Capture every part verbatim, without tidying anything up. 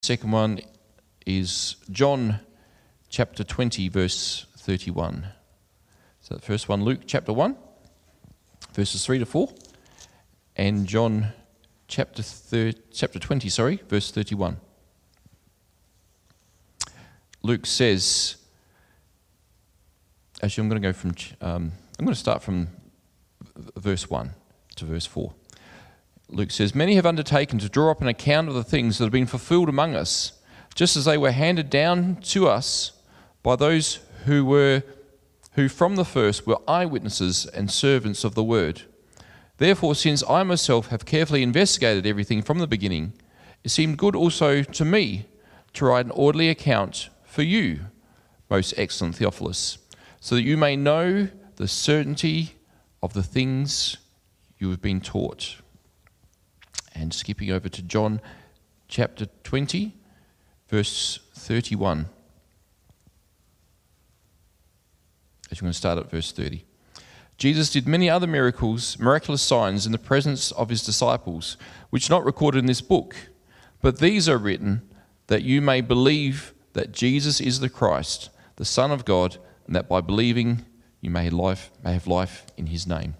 Second one is John chapter twenty, verse thirty-one. So the first one, Luke chapter one, verses three to four, and John chapter thir- chapter twenty, sorry, verse thirty-one. Luke says, actually I'm going to go from, um, I'm going to start from verse one to verse four. Luke says, "Many have undertaken to draw up an account of the things that have been fulfilled among us, just as they were handed down to us by those who were, who from the first were eyewitnesses and servants of the word. Therefore, since I myself have carefully investigated everything from the beginning, it seemed good also to me to write an orderly account for you, most excellent Theophilus, so that you may know the certainty of the things you have been taught." And skipping over to John chapter twenty, verse thirty-one. As we're going to start at verse thirty. "Jesus did many other miracles, miraculous signs in the presence of his disciples, which are not recorded in this book. But these are written that you may believe that Jesus is the Christ, the Son of God, and that by believing you may, life, may have life in his name."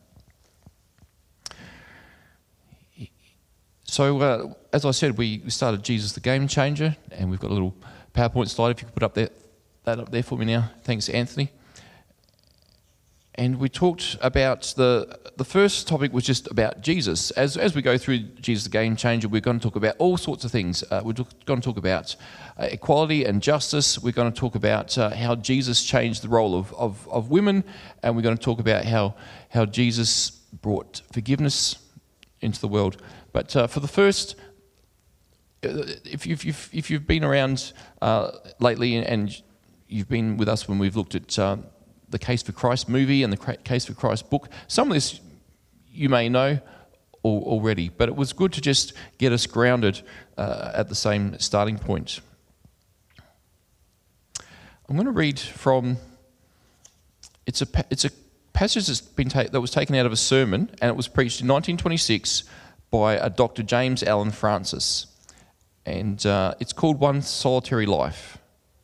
So, uh, as I said, we started Jesus the Game Changer, and we've got a little PowerPoint slide. If you could put up that, that up there for me now. Thanks, Anthony. And we talked about, the the first topic was just about Jesus. As as we go through Jesus the Game Changer, we're going to talk about all sorts of things. Uh, we're going to talk about uh, equality and justice. We're going to talk about uh, how Jesus changed the role of, of, of women, and we're going to talk about how, how Jesus brought forgiveness into the world. But uh, for the first, if you've, if, if you've been around uh, lately and you've been with us when we've looked at uh, the Case for Christ movie and the Case for Christ book, some of this you may know already, but it was good to just get us grounded uh, at the same starting point. I'm going to read from, it's a, it's a passage that's been ta- that was taken out of a sermon, and it was preached in nineteen twenty-six by a Doctor James Allen Francis, and uh, it's called One Solitary Life.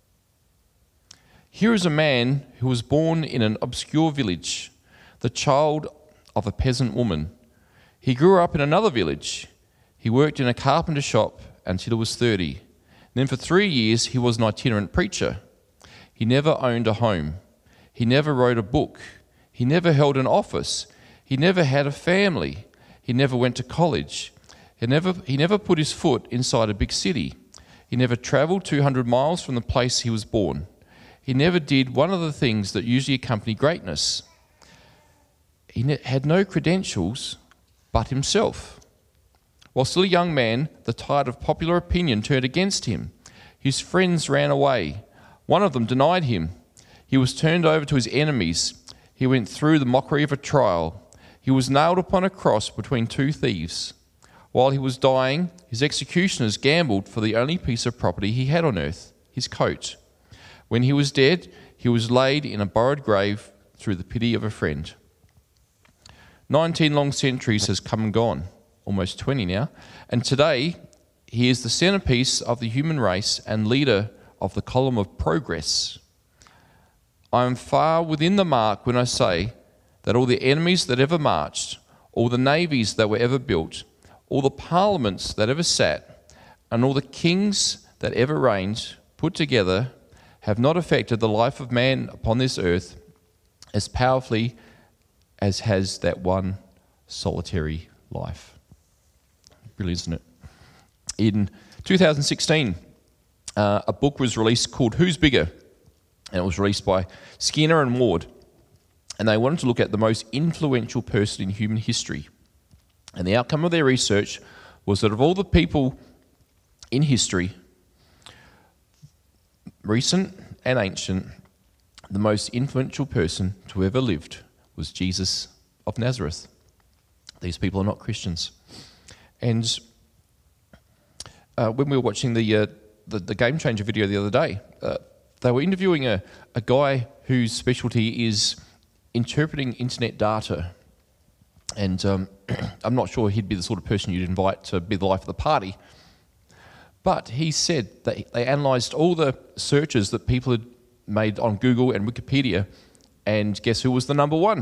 "Here is a man who was born in an obscure village, the child of a peasant woman. He grew up in another village. He worked in a carpenter shop until he was thirty. Then for three years he was an itinerant preacher. He never owned a home. He never wrote a book. He never held an office. He never had a family. He never went to college. He never, he never put his foot inside a big city. He never travelled two hundred miles from the place he was born. He never did one of the things that usually accompany greatness. He ne- had no credentials but himself. While still a young man, the tide of popular opinion turned against him. His friends ran away. One of them denied him. He was turned over to his enemies. He went through the mockery of a trial. He was nailed upon a cross between two thieves. While he was dying, his executioners gambled for the only piece of property he had on earth, his coat. When he was dead, he was laid in a borrowed grave through the pity of a friend. Nineteen long centuries has come and gone, almost twenty now, and today he is the centerpiece of the human race and leader of the column of progress. I am far within the mark when I say that all the enemies that ever marched, all the navies that were ever built, all the parliaments that ever sat, and all the kings that ever reigned, put together, have not affected the life of man upon this earth as powerfully as has that one solitary life. Brilliant, isn't it? In two thousand sixteen, uh, a book was released called Who's Bigger? And it was released by Skinner and Ward. And they wanted to look at the most influential person in human history. And the outcome of their research was that of all the people in history, recent and ancient, the most influential person to ever lived was Jesus of Nazareth. These people are not Christians. And uh, when we were watching the, uh, the the Game Changer video the other day, uh, they were interviewing a, a guy whose specialty is interpreting internet data. And um, I'm not sure he'd be the sort of person you'd invite to be the life of the party. But he said that they analysed all the searches that people had made on Google and Wikipedia, and guess who was the number one?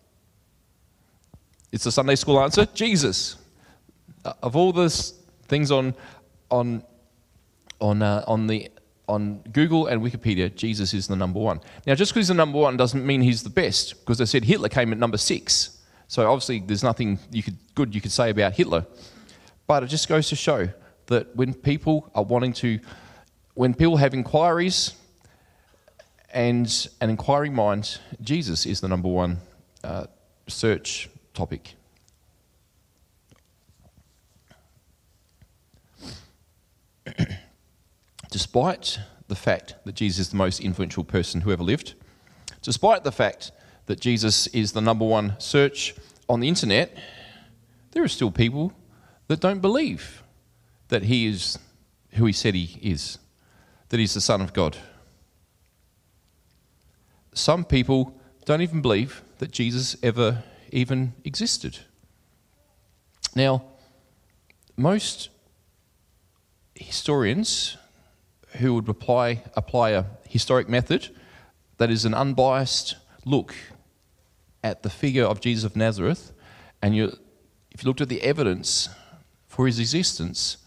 It's the Sunday school answer, Jesus. Uh, of all the things on on on uh, on the on Google and Wikipedia, Jesus is the number one. Now, just because he's the number one doesn't mean he's the best, because they said Hitler came at number six. So obviously, there's nothing you could good you could say about Hitler. But it just goes to show that when people are wanting to, when people have inquiries and an inquiring mind, Jesus is the number one uh, search topic. Despite the fact that Jesus is the most influential person who ever lived, despite the fact that Jesus is the number one search on the internet, there are still people that don't believe that he is who he said he is, that he's the Son of God. Some people don't even believe that Jesus ever even existed. Now, most historians who would apply, apply a historic method that is an unbiased look at the figure of Jesus of Nazareth, and you, if you looked at the evidence for his existence,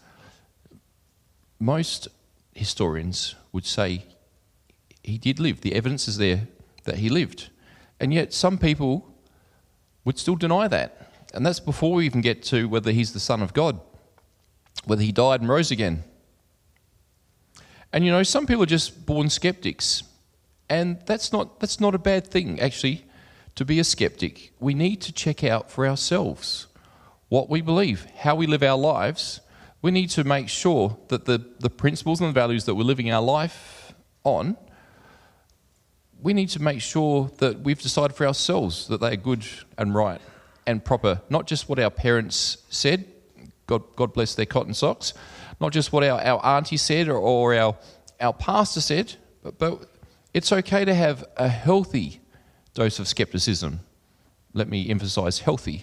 most historians would say he did live. The evidence is there that he lived. And yet some people would still deny that. And that's before we even get to whether he's the Son of God, whether he died and rose again. And you know, some people are just born skeptics. And that's not, that's not a bad thing, actually, to be a skeptic. We need to check out for ourselves what we believe, how we live our lives. We need to make sure that the, the principles and the values that we're living our life on, we need to make sure that we've decided for ourselves that they are good and right and proper. Not just what our parents said, God, God bless their cotton socks, not just what our, our auntie said or, or our, our pastor said, but, but it's okay to have a healthy dose of skepticism. Let me emphasize healthy.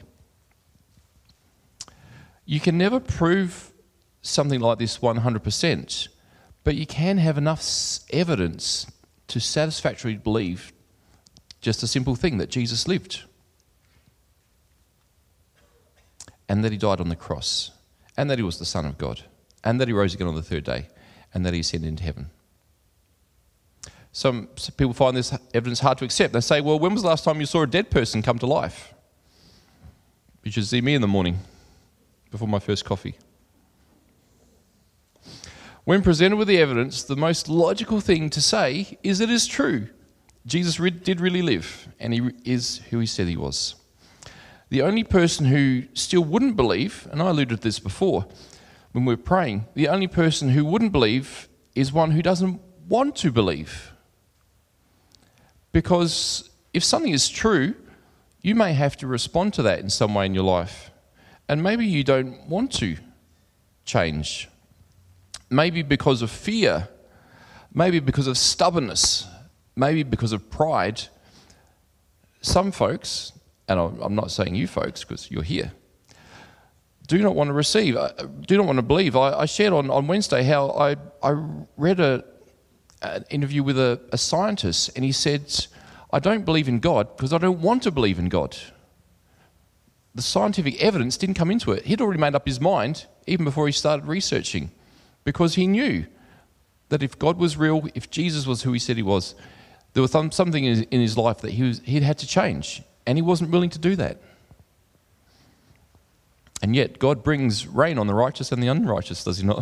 You can never prove something like this one hundred percent, but you can have enough evidence to satisfactorily believe just a simple thing, that Jesus lived and that he died on the cross and that he was the Son of God and that he rose again on the third day and that he ascended into heaven. Some people find this evidence hard to accept. They say, well, when was the last time you saw a dead person come to life? You should see me in the morning before my first coffee. When presented with the evidence, the most logical thing to say is it is true. Jesus re- did really live, and he is who he said he was. The only person who still wouldn't believe, and I alluded to this before when we were praying, the only person who wouldn't believe is one who doesn't want to believe. Because if something is true, you may have to respond to that in some way in your life. And maybe you don't want to change. Maybe because of fear, maybe because of stubbornness, maybe because of pride. Some folks, and I'm not saying you folks because you're here, do not want to receive, do not want to believe. I, I shared on, on Wednesday how I, I read a, an interview with a, a scientist, and he said, I don't believe in God because I don't want to believe in God. The scientific evidence didn't come into it. He'd already made up his mind even before he started researching, because he knew that if God was real, if Jesus was who he said he was, there was some, something in his, in his life that he was, he'd had to change, and he wasn't willing to do that. And yet, God brings rain on the righteous and the unrighteous, does he not?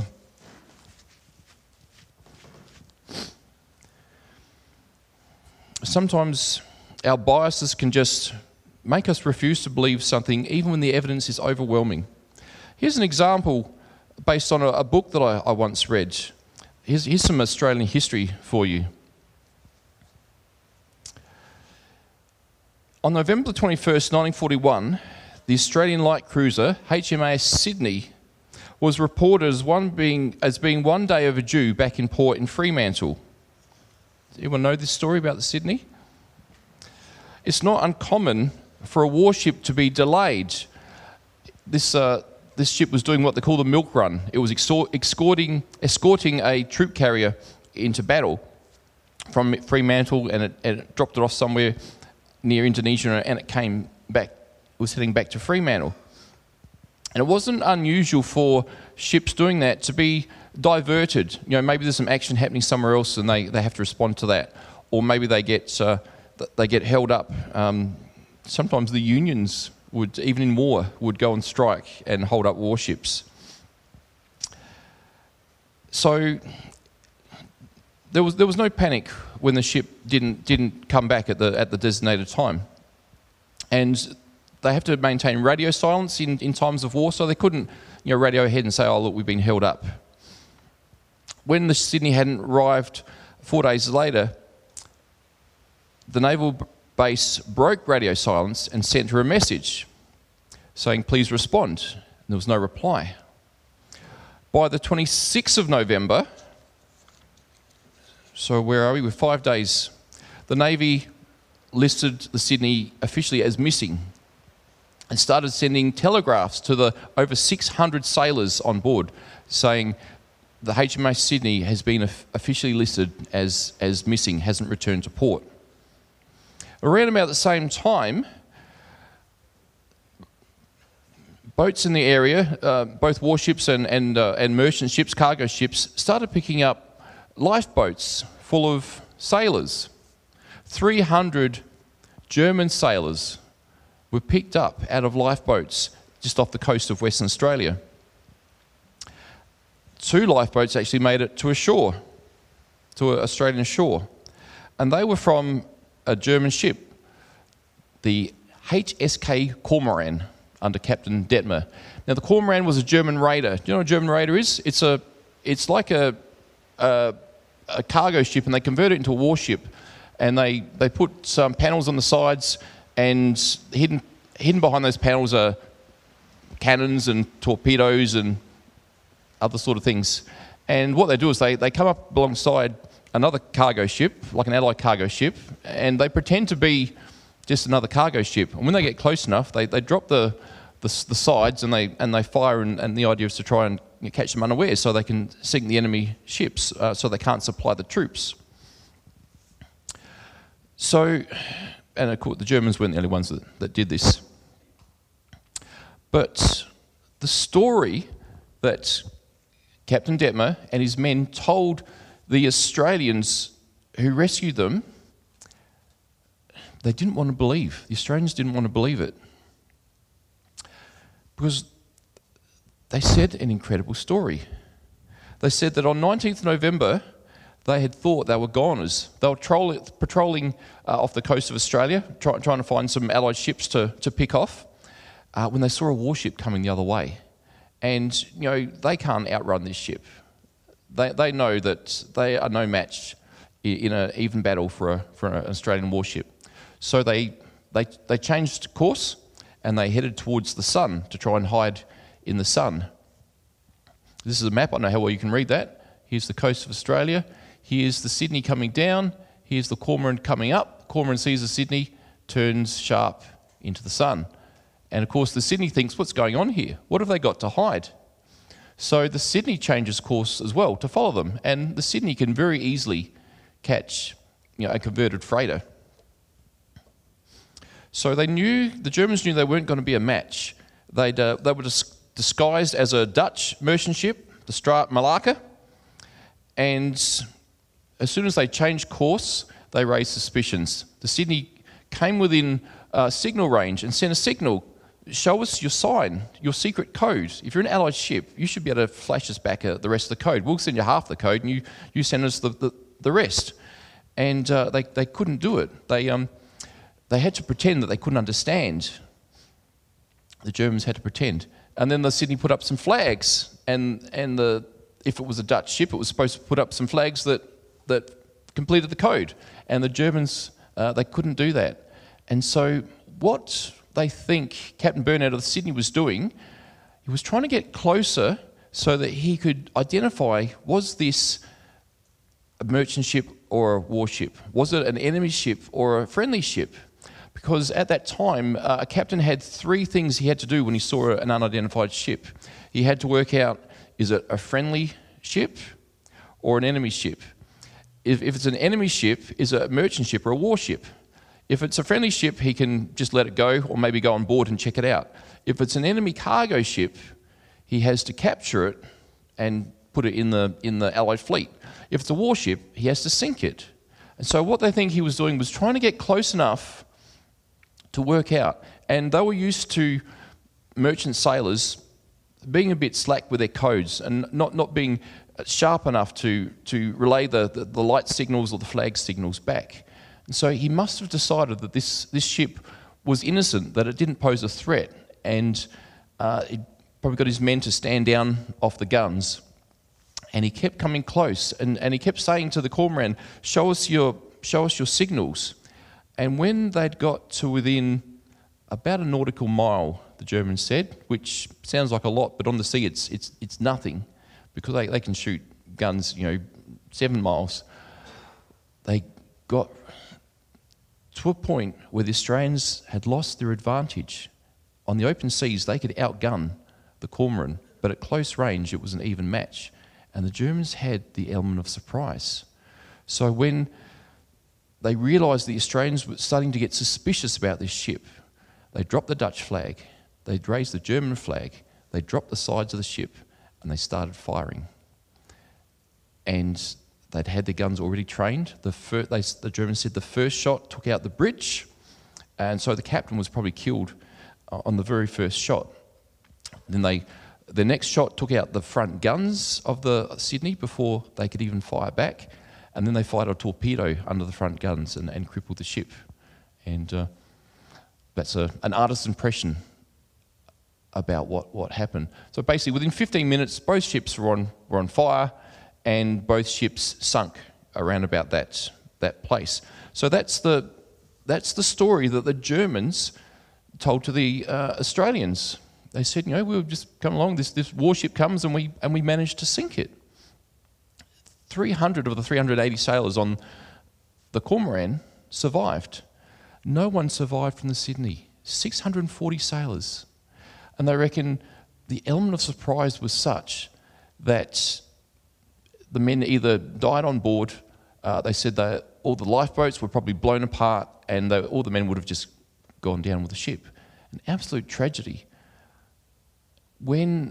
Sometimes our biases can just make us refuse to believe something even when the evidence is overwhelming. Here's an example based on a, a book that I, I once read. Here's, here's some Australian history for you. On November twenty-first, nineteen forty-one, the Australian light cruiser H M A S Sydney was reported as, one being, as being one day overdue back in port in Fremantle. Does anyone know this story about the Sydney? It's not uncommon for a warship to be delayed. This uh, this ship was doing what they call the milk run. It was exor- escorting, escorting a troop carrier into battle from Fremantle, and it, and it dropped it off somewhere near Indonesia, and it came back, it was heading back to Fremantle. And it wasn't unusual for ships doing that to be diverted. You know, maybe there's some action happening somewhere else and they, they have to respond to that. Or maybe they get, uh, they get held up. Um, sometimes the unions would, even in war, would go and strike and hold up warships. So there was there was no panic when the ship didn't didn't come back at the at the designated time, and they have to maintain radio silence in, in times of war, so they couldn't, you know, radio ahead and say, "Oh, look, we've been held up." When the Sydney hadn't arrived four days later, the naval base broke radio silence and sent her a message saying, "Please respond." And there was no reply. By the twenty-sixth of November, so where are we? We're five days. The Navy listed the Sydney officially as missing and started sending telegraphs to the over six hundred sailors on board saying the H M S Sydney has been officially listed as, as missing, hasn't returned to port. Around about the same time, boats in the area, uh, both warships and, and, uh, and merchant ships, cargo ships, started picking up lifeboats full of sailors. three hundred German sailors were picked up out of lifeboats just off the coast of Western Australia. Two lifeboats actually made it to a shore, to an Australian shore, and they were from a German ship, the H S K Cormoran, under Captain Detmer. Now, the Cormoran was a German raider. Do you know what a German raider is? It's a, it's like a, a, a cargo ship, and they convert it into a warship, and they, they put some panels on the sides, and hidden hidden behind those panels are cannons and torpedoes and other sort of things. And what they do is they, they come up alongside another cargo ship, like an allied cargo ship, and they pretend to be just another cargo ship. And when they get close enough, they, they drop the, the the sides and they and they fire, and, and the idea is to try and catch them unaware so they can sink the enemy ships, uh, so they can't supply the troops. So, and of course the Germans weren't the only ones that, that did this. But the story that Captain Detmer and his men told the Australians who rescued them, they didn't want to believe. The Australians didn't want to believe it. Because they said an incredible story. They said that on nineteenth of November, they had thought they were goners. They were troll- patrolling uh, off the coast of Australia, try- trying to find some Allied ships to, to pick off, uh, when they saw a warship coming the other way. And, you know, they can't outrun this ship. They they know that they are no match in an even battle for a, for an Australian warship. So they, they they changed course and they headed towards the sun to try and hide in the sun. This is a map. I don't know how well you can read that. Here's the coast of Australia. Here's the Sydney coming down. Here's the Cormoran coming up. Cormoran sees the Sydney, turns sharp into the sun. And of course the Sydney thinks, what's going on here? What have they got to hide? So the Sydney changes course as well to follow them. And the Sydney can very easily catch, you know, a converted freighter. So they knew, the Germans knew they weren't going to be a match. They'd, uh, they were dis- disguised as a Dutch merchant ship, the Straat Malacca, and as soon as they changed course, they raised suspicions. The Sydney came within uh, signal range and sent a signal, show us your sign, your secret code. If you're an Allied ship, you should be able to flash us back uh, the rest of the code. We'll send you half the code and you, you send us the, the, the rest. And uh, they, they couldn't do it. They... Um, They had to pretend that they couldn't understand. The Germans had to pretend. And then the Sydney put up some flags, and, and the, if it was a Dutch ship, it was supposed to put up some flags that, that completed the code. And the Germans, uh, they couldn't do that. And so what they think Captain Burnett of the Sydney was doing, he was trying to get closer so that he could identify, was this a merchant ship or a warship? Was it an enemy ship or a friendly ship? because at that time, uh, a captain had three things he had to do when he saw an unidentified ship. He had to work out, is it a friendly ship or an enemy ship? If, if it's an enemy ship, is it a merchant ship or a warship? If it's a friendly ship, he can just let it go or maybe go on board and check it out. If it's an enemy cargo ship, he has to capture it and put it in the, in the Allied fleet. If it's a warship, he has to sink it. And so what they think he was doing was trying to get close enough to work out. And they were used to merchant sailors being a bit slack with their codes and not, not being sharp enough to, to relay the, the, the light signals or the flag signals back. And so he must have decided that this, this ship was innocent, that it didn't pose a threat, and uh, he probably got his men to stand down off the guns. And he kept coming close, and, and he kept saying to the cormorant, show us your, show us your signals. And when they'd got to within about a nautical mile, the Germans said, which sounds like a lot, but on the sea it's, it's, it's nothing, because they, they can shoot guns, you know, seven miles. They got to a point where the Australians had lost their advantage. On the open seas, they could outgun the cormorant, but at close range, it was an even match. And the Germans had the element of surprise. So when they realised the Australians were starting to get suspicious about this ship, they dropped the Dutch flag, they raised the German flag, they dropped the sides of the ship, and they started firing. And they'd had their guns already trained. The, fir- they, the Germans said the first shot took out the bridge, and so the captain was probably killed uh, on the very first shot. Then they, the next shot took out the front guns of the Sydney before they could even fire back, and then they fired a torpedo under the front guns and, and crippled the ship. And uh, that's a, an artist's impression about what, what happened. So basically, within fifteen minutes, both ships were on, were on fire, and both ships sunk around about that, that place. So that's the, that's the story that the Germans told to the uh, Australians. They said, you know, we'll just come along, this, this warship comes and we, and we managed to sink it. three hundred of the three hundred eighty sailors on the Cormoran survived. No one survived from the Sydney. six hundred forty sailors. And they reckon the element of surprise was such that the men either died on board, uh, they said that all the lifeboats were probably blown apart, and they, all the men would have just gone down with the ship. An absolute tragedy. When,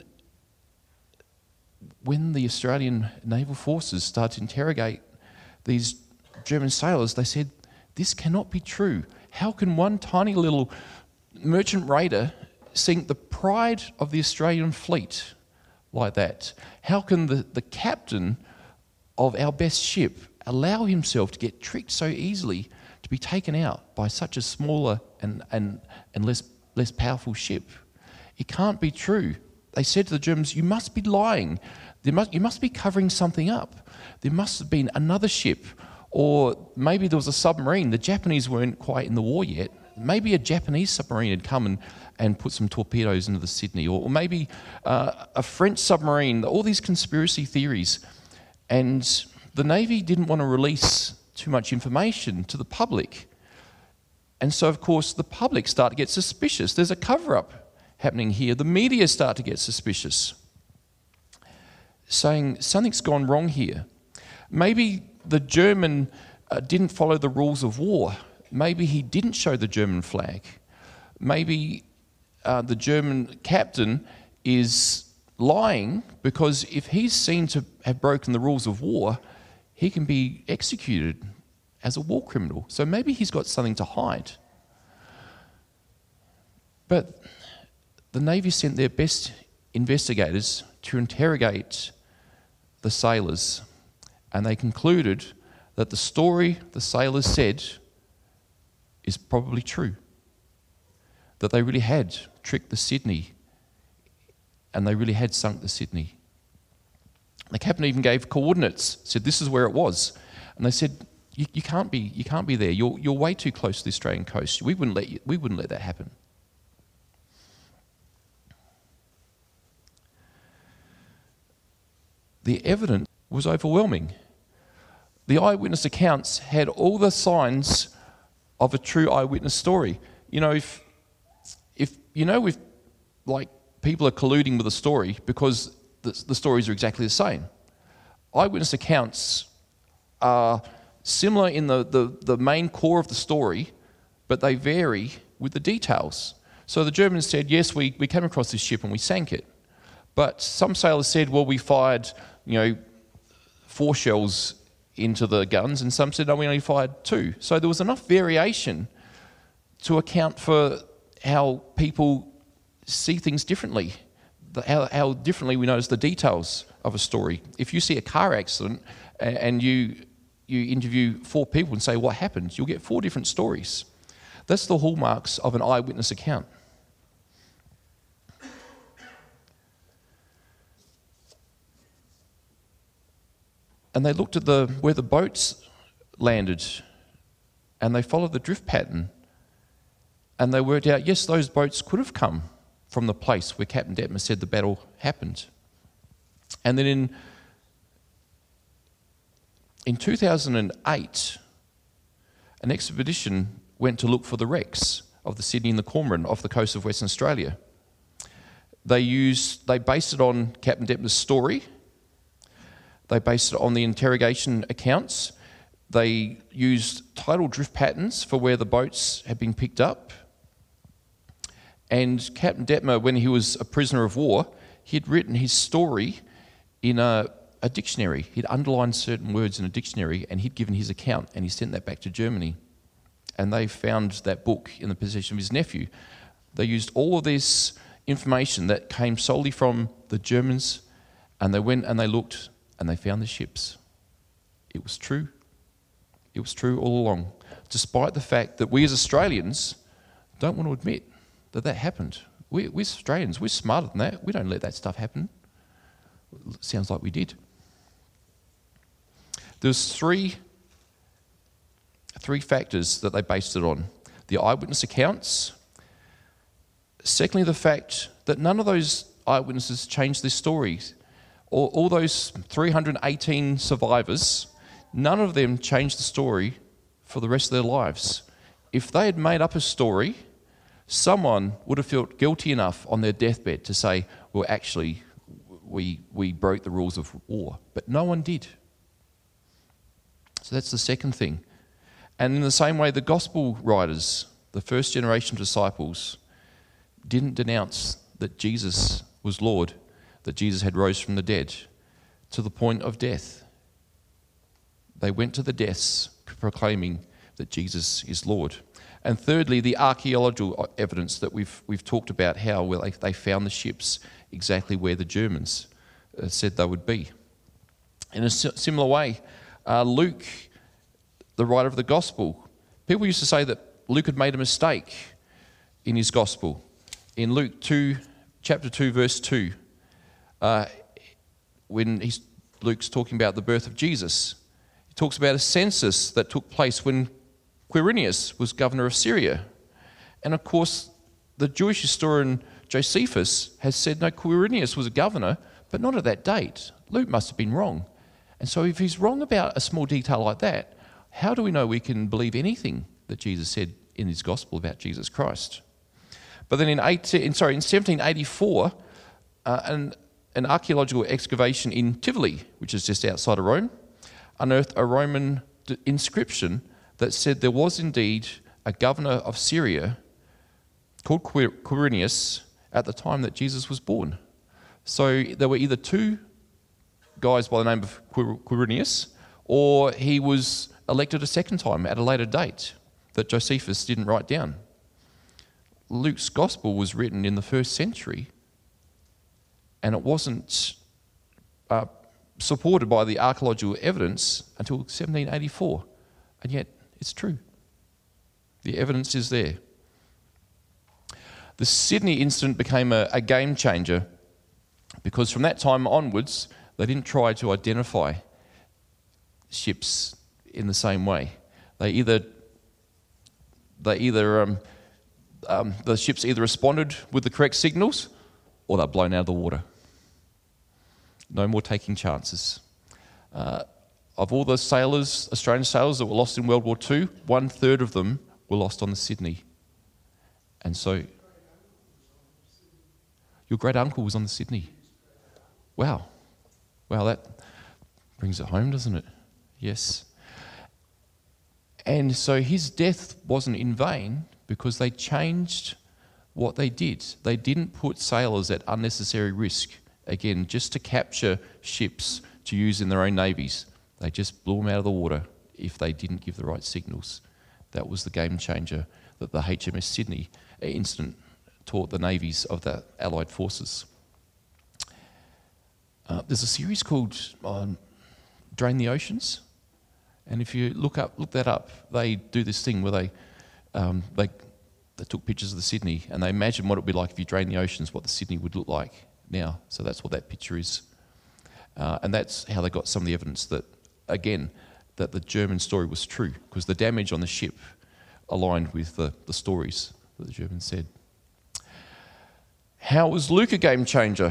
when the Australian naval forces started to interrogate these German sailors, they said, this cannot be true. How can one tiny little merchant raider sink the pride of the Australian fleet like that? How can the, the captain of our best ship allow himself to get tricked so easily to be taken out by such a smaller and, and, and less, less powerful ship? It can't be true. They said to the Germans, you must be lying. There must, you must be covering something up. There must have been another ship, or maybe there was a submarine. The Japanese weren't quite in the war yet. Maybe a Japanese submarine had come and, and put some torpedoes into the Sydney, or, or maybe uh, a French submarine, all these conspiracy theories. And the Navy didn't want to release too much information to the public. And so, of course, the public start to get suspicious. There's a cover-up happening here. The media start to get suspicious, saying something's gone wrong here. Maybe the German uh, didn't follow the rules of war. Maybe he didn't show the German flag. Maybe uh, the German captain is lying, because if he's seen to have broken the rules of war, he can be executed as a war criminal. So maybe he's got something to hide. But the Navy sent their best investigators to interrogate the sailors, and they concluded that the story the sailors said is probably true. That they really had tricked the Sydney, and they really had sunk the Sydney. The captain even gave coordinates, said this is where it was. And they said, you, you can't be, you can't be there. You're, you're way too close to the Australian coast. We wouldn't let you, we wouldn't let that happen. The evidence was overwhelming. The eyewitness accounts had all the signs of a true eyewitness story. You know, if if you know if like people are colluding with a story because the, the stories are exactly the same. Eyewitness accounts are similar in the, the, the main core of the story, but they vary with the details. So the Germans said, yes, we, we came across this ship and we sank it. But some sailors said, well, we fired, you know, four shells into the guns, and some said, no, we only fired two. So there was enough variation to account for how people see things differently, the, how, how differently we notice the details of a story. If you see a car accident and, and you you interview four people and say what happened, you'll get four different stories. That's the hallmarks of an eyewitness account. And they looked at the where the boats landed, and they followed the drift pattern, and they worked out, yes, those boats could have come from the place where Captain Detmer said the battle happened. And then in in two thousand eight, an expedition went to look for the wrecks of the Sydney and the Cormoran off the coast of Western Australia. They used, they based it on Captain Detmer's story. They based it on the interrogation accounts. They used tidal drift patterns for where the boats had been picked up. And Captain Detmer, when he was a prisoner of war, he'd written his story in a, a dictionary. He'd underlined certain words in a dictionary, and he'd given his account, and he sent that back to Germany. And they found that book in the possession of his nephew. They used all of this information that came solely from the Germans, and they went and they looked, and they found the ships. It was true. It was true all along, despite the fact that we as Australians don't want to admit that that happened. We, we're Australians, we're smarter than that. We don't let that stuff happen. Sounds like we did. There's three, three factors that they based it on. The eyewitness accounts. Secondly, the fact that none of those eyewitnesses changed their stories. All, all those three hundred eighteen survivors, none of them changed the story for the rest of their lives. If they had made up a story, someone would have felt guilty enough on their deathbed to say, well, actually, we, we broke the rules of war. But no one did. So that's the second thing. And in the same way, the gospel writers, the first generation disciples, didn't denounce that Jesus was Lord, that Jesus had rose from the dead, to the point of death. They went to the deaths proclaiming that Jesus is Lord. And thirdly, the archaeological evidence that we've we've talked about, how well they, they found the ships exactly where the Germans uh, said they would be. In a similar way, uh, Luke, the writer of the gospel, people used to say that Luke had made a mistake in his gospel. In Luke two, chapter two, verse two, uh, when he's, Luke's talking about the birth of Jesus, he talks about a census that took place when Quirinius was governor of Syria. And of course, the Jewish historian Josephus has said, no, Quirinius was a governor, but not at that date. Luke must have been wrong. And so if he's wrong about a small detail like that, how do we know we can believe anything that Jesus said in his gospel about Jesus Christ? But then in, eighteen, sorry, in seventeen eighty-four, uh, an, an archaeological excavation in Tivoli, which is just outside of Rome, unearthed a Roman d- inscription that said there was indeed a governor of Syria called Quir- Quirinius at the time that Jesus was born. So there were either two guys by the name of Quir- Quirinius, or he was elected a second time at a later date that Josephus didn't write down. Luke's gospel was written in the first century, and it wasn't uh, supported by the archaeological evidence until seventeen eighty-four, and yet it's true. The evidence is there. The Sydney incident became a, a game changer because from that time onwards, they didn't try to identify ships in the same way. They either, they either um, um, the ships either responded with the correct signals, or they're blown out of the water. No more taking chances. Uh, of all the sailors, Australian sailors that were lost in World War Two, one third of them were lost on the Sydney. And so, your great uncle was on the Sydney. Wow. Wow, that brings it home, doesn't it? Yes. And so his death wasn't in vain because they changed what they did. They didn't put sailors at unnecessary risk, again, just to capture ships to use in their own navies. They just blew them out of the water if they didn't give the right signals. That was the game changer that the H M S Sydney incident taught the navies of the Allied forces. Uh, there's a series called um, Drain the Oceans, and if you look up, look that up, they do this thing where they, um, they, they took pictures of the Sydney and they imagined what it would be like if you drain the oceans, what the Sydney would look like now. So that's what that picture is. Uh, and that's how they got some of the evidence that, again, that the German story was true, because the damage on the ship aligned with the, the stories that the Germans said. How was Luke a game changer?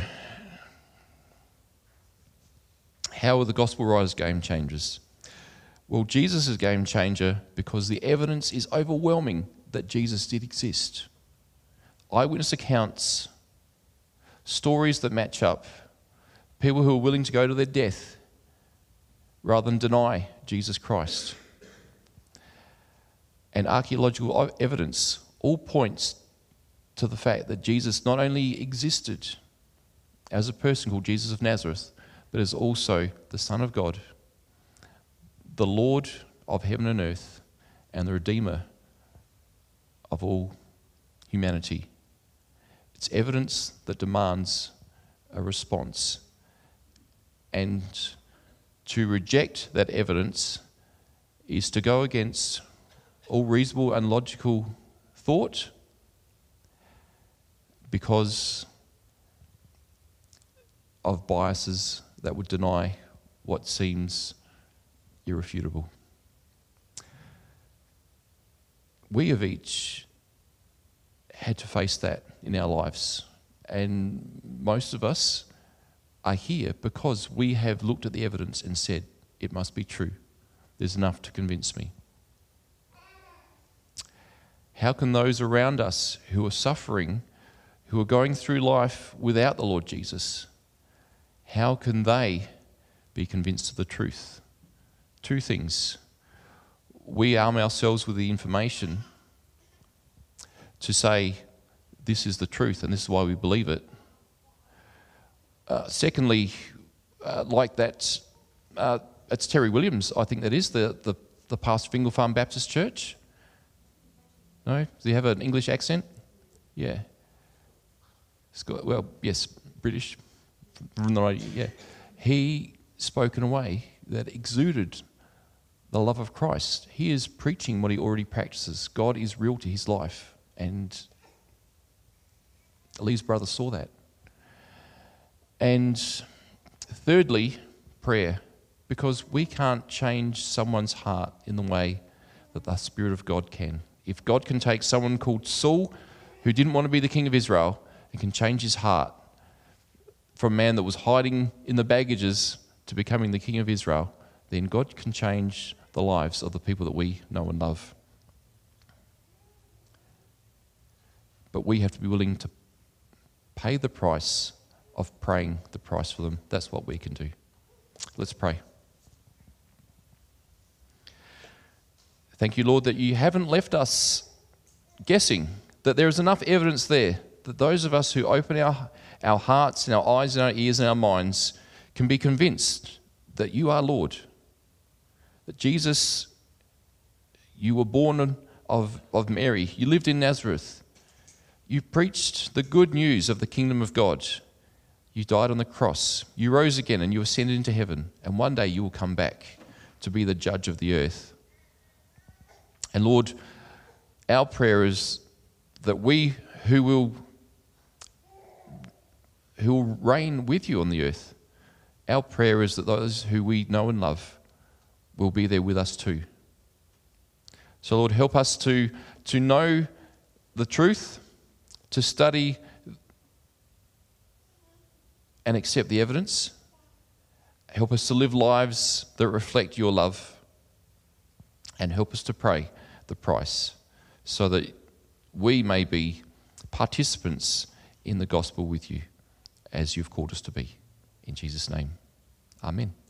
How are the gospel writers game changers? Well, Jesus is a game changer because the evidence is overwhelming that Jesus did exist. Eyewitness accounts, stories that match up, people who are willing to go to their death rather than deny Jesus Christ. And archaeological evidence all points to the fact that Jesus not only existed as a person called Jesus of Nazareth, but is also the Son of God, the Lord of heaven and earth, and the Redeemer of all humanity. It's evidence that demands a response. And to reject that evidence is to go against all reasonable and logical thought, because of biases that would deny what seems irrefutable. We have each had to face that in our lives, and most of us are here because we have looked at the evidence and said, it must be true. There's enough to convince me. How can those around us who are suffering, who are going through life without the Lord Jesus, how can they be convinced of the truth? Two things. We arm ourselves with the information to say, this is the truth and this is why we believe it. Uh, secondly, uh, like that, uh, it's Terry Williams, I think that is, the, the, the pastor of Fingal Farm Baptist Church. No? Do you have an English accent? Yeah. Got, well, yes, British. Yeah. He spoke in a way that exuded the love of Christ. He is preaching what he already practices. God is real to his life. And Lee's brother saw that. And thirdly, prayer. Because we can't change someone's heart in the way that the Spirit of God can. If God can take someone called Saul, who didn't want to be the king of Israel, and can change his heart from a man that was hiding in the baggages to becoming the king of Israel, then God can change the lives of the people that we know and love. But we have to be willing to pay the price of praying the price for them. That's what we can do. Let's pray. Thank you, Lord, that you haven't left us guessing, that there is enough evidence there that those of us who open our, our hearts and our eyes and our ears and our minds can be convinced that you are Lord. That Jesus, you were born of, of Mary. You lived in Nazareth. You preached the good news of the kingdom of God. You died on the cross. You rose again and you ascended into heaven. And one day you will come back to be the judge of the earth. And Lord, our prayer is that we who will, who will reign with you on the earth, our prayer is that those who we know and love will be there with us too. So Lord, help us to, to know the truth, to study and accept the evidence. Help us to live lives that reflect your love, and help us to pay the price so that we may be participants in the gospel with you as you've called us to be. In Jesus' name, amen.